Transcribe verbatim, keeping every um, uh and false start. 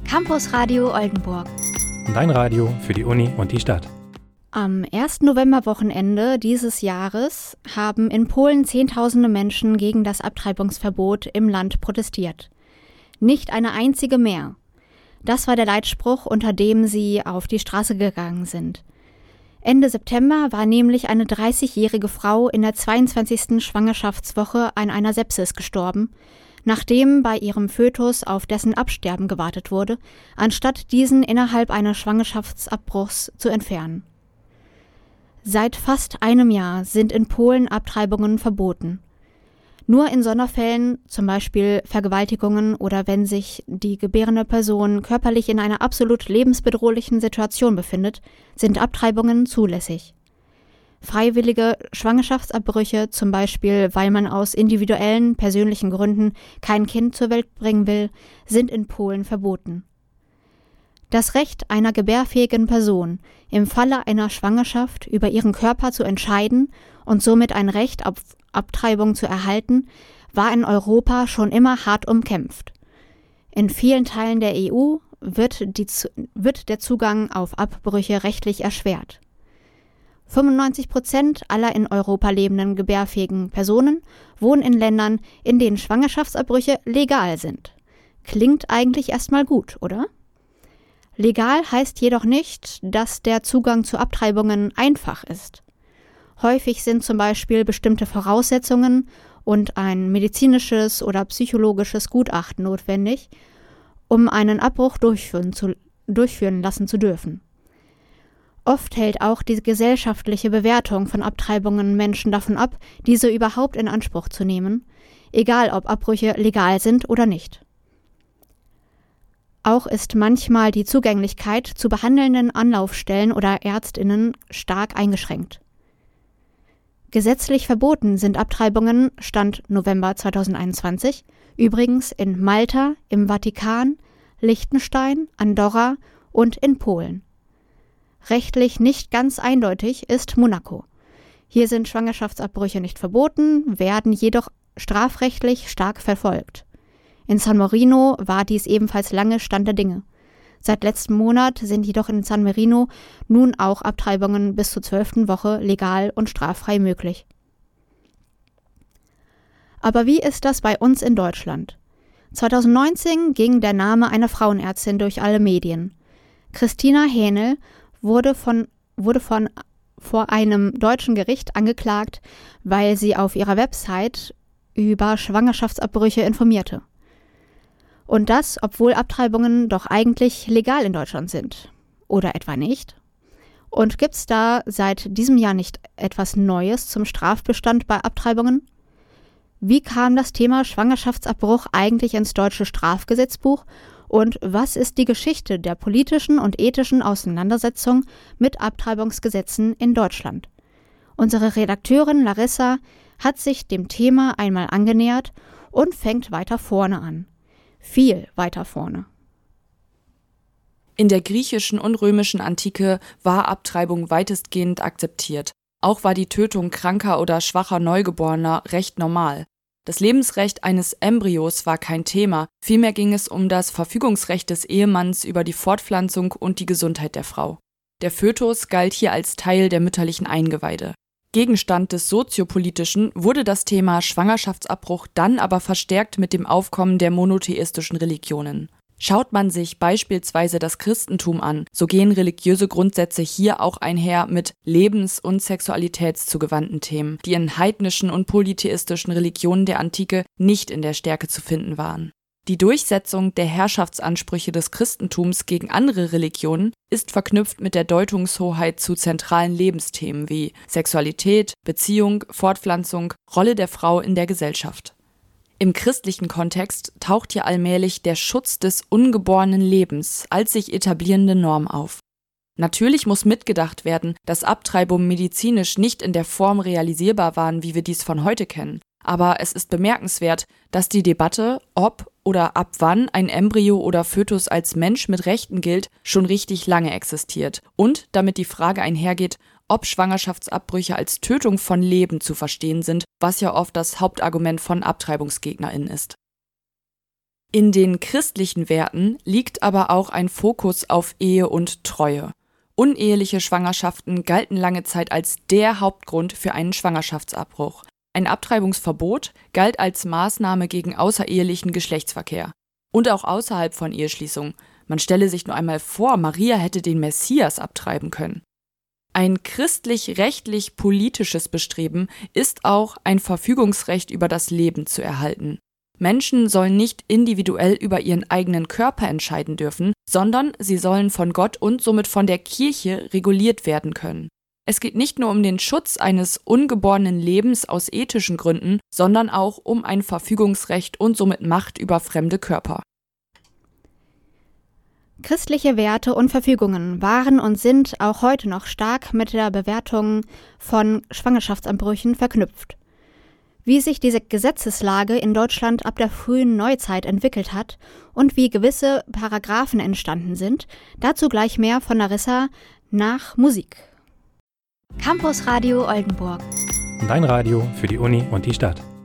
Campus Radio Oldenburg. Dein Radio für die Uni und die Stadt. Am ersten Novemberwochenende dieses Jahres haben in Polen Zehntausende Menschen gegen das Abtreibungsverbot im Land protestiert. Nicht eine einzige mehr. Das war der Leitspruch, unter dem sie auf die Straße gegangen sind. Ende September war nämlich eine dreißigjährige Frau in der zweiundzwanzigsten Schwangerschaftswoche an einer Sepsis gestorben, nachdem bei ihrem Fötus auf dessen Absterben gewartet wurde, anstatt diesen innerhalb eines Schwangerschaftsabbruchs zu entfernen. Seit fast einem Jahr sind in Polen Abtreibungen verboten. Nur in Sonderfällen, zum Beispiel Vergewaltigungen oder wenn sich die gebärende Person körperlich in einer absolut lebensbedrohlichen Situation befindet, sind Abtreibungen zulässig. Freiwillige Schwangerschaftsabbrüche, zum Beispiel weil man aus individuellen, persönlichen Gründen kein Kind zur Welt bringen will, sind in Polen verboten. Das Recht einer gebärfähigen Person, im Falle einer Schwangerschaft über ihren Körper zu entscheiden und somit ein Recht auf Abtreibung zu erhalten, war in Europa schon immer hart umkämpft. In vielen Teilen der E U wird, die, wird der Zugang auf Abbrüche rechtlich erschwert. fünfundneunzig Prozent aller in Europa lebenden gebärfähigen Personen wohnen in Ländern, in denen Schwangerschaftsabbrüche legal sind. Klingt eigentlich erstmal gut, oder? Legal heißt jedoch nicht, dass der Zugang zu Abtreibungen einfach ist. Häufig sind zum Beispiel bestimmte Voraussetzungen und ein medizinisches oder psychologisches Gutachten notwendig, um einen Abbruch durchführen, zu, durchführen lassen zu dürfen. Oft hält auch die gesellschaftliche Bewertung von Abtreibungen Menschen davon ab, diese überhaupt in Anspruch zu nehmen, egal ob Abbrüche legal sind oder nicht. Auch ist manchmal die Zugänglichkeit zu behandelnden Anlaufstellen oder ÄrztInnen stark eingeschränkt. Gesetzlich verboten sind Abtreibungen, Stand November zweitausendeinundzwanzig, übrigens in Malta, im Vatikan, Liechtenstein, Andorra und in Polen. Rechtlich nicht ganz eindeutig ist Monaco. Hier sind Schwangerschaftsabbrüche nicht verboten, werden jedoch strafrechtlich stark verfolgt. In San Marino war dies ebenfalls lange Stand der Dinge. Seit letztem Monat sind jedoch in San Marino nun auch Abtreibungen bis zur zwölften Woche legal und straffrei möglich. Aber wie ist das bei uns in Deutschland? zweitausendneunzehn ging der Name einer Frauenärztin durch alle Medien. Christina Hähnel wurde von, wurde von vor einem deutschen Gericht angeklagt, weil sie auf ihrer Website über Schwangerschaftsabbrüche informierte. Und das, obwohl Abtreibungen doch eigentlich legal in Deutschland sind. Oder etwa nicht? Und gibt's da seit diesem Jahr nicht etwas Neues zum Strafbestand bei Abtreibungen? Wie kam das Thema Schwangerschaftsabbruch eigentlich ins deutsche Strafgesetzbuch? Und was ist die Geschichte der politischen und ethischen Auseinandersetzung mit Abtreibungsgesetzen in Deutschland? Unsere Redakteurin Larissa hat sich dem Thema einmal angenähert und fängt weiter vorne an. Viel weiter vorne. In der griechischen und römischen Antike war Abtreibung weitestgehend akzeptiert. Auch war die Tötung kranker oder schwacher Neugeborener recht normal. Das Lebensrecht eines Embryos war kein Thema, vielmehr ging es um das Verfügungsrecht des Ehemanns über die Fortpflanzung und die Gesundheit der Frau. Der Fötus galt hier als Teil der mütterlichen Eingeweide. Gegenstand des Soziopolitischen wurde das Thema Schwangerschaftsabbruch dann aber verstärkt mit dem Aufkommen der monotheistischen Religionen. Schaut man sich beispielsweise das Christentum an, so gehen religiöse Grundsätze hier auch einher mit lebens- und sexualitätszugewandten Themen, die in heidnischen und polytheistischen Religionen der Antike nicht in der Stärke zu finden waren. Die Durchsetzung der Herrschaftsansprüche des Christentums gegen andere Religionen ist verknüpft mit der Deutungshoheit zu zentralen Lebensthemen wie Sexualität, Beziehung, Fortpflanzung, Rolle der Frau in der Gesellschaft. Im christlichen Kontext taucht hier allmählich der Schutz des ungeborenen Lebens als sich etablierende Norm auf. Natürlich muss mitgedacht werden, dass Abtreibungen medizinisch nicht in der Form realisierbar waren, wie wir dies von heute kennen. Aber es ist bemerkenswert, dass die Debatte, ob oder ab wann ein Embryo oder Fötus als Mensch mit Rechten gilt, schon richtig lange existiert und damit die Frage einhergeht, ob Schwangerschaftsabbrüche als Tötung von Leben zu verstehen sind, was ja oft das Hauptargument von AbtreibungsgegnerInnen ist. In den christlichen Werten liegt aber auch ein Fokus auf Ehe und Treue. Uneheliche Schwangerschaften galten lange Zeit als der Hauptgrund für einen Schwangerschaftsabbruch. Ein Abtreibungsverbot galt als Maßnahme gegen außerehelichen Geschlechtsverkehr. Und auch außerhalb von Eheschließung. Man stelle sich nur einmal vor, Maria hätte den Messias abtreiben können. Ein christlich-rechtlich-politisches Bestreben ist auch, ein Verfügungsrecht über das Leben zu erhalten. Menschen sollen nicht individuell über ihren eigenen Körper entscheiden dürfen, sondern sie sollen von Gott und somit von der Kirche reguliert werden können. Es geht nicht nur um den Schutz eines ungeborenen Lebens aus ethischen Gründen, sondern auch um ein Verfügungsrecht und somit Macht über fremde Körper. Christliche Werte und Verfügungen waren und sind auch heute noch stark mit der Bewertung von Schwangerschaftsabbrüchen verknüpft. Wie sich diese Gesetzeslage in Deutschland ab der frühen Neuzeit entwickelt hat und wie gewisse Paragraphen entstanden sind, dazu gleich mehr von Larissa nach Musik. Campus Radio Oldenburg. Dein Radio für die Uni und die Stadt.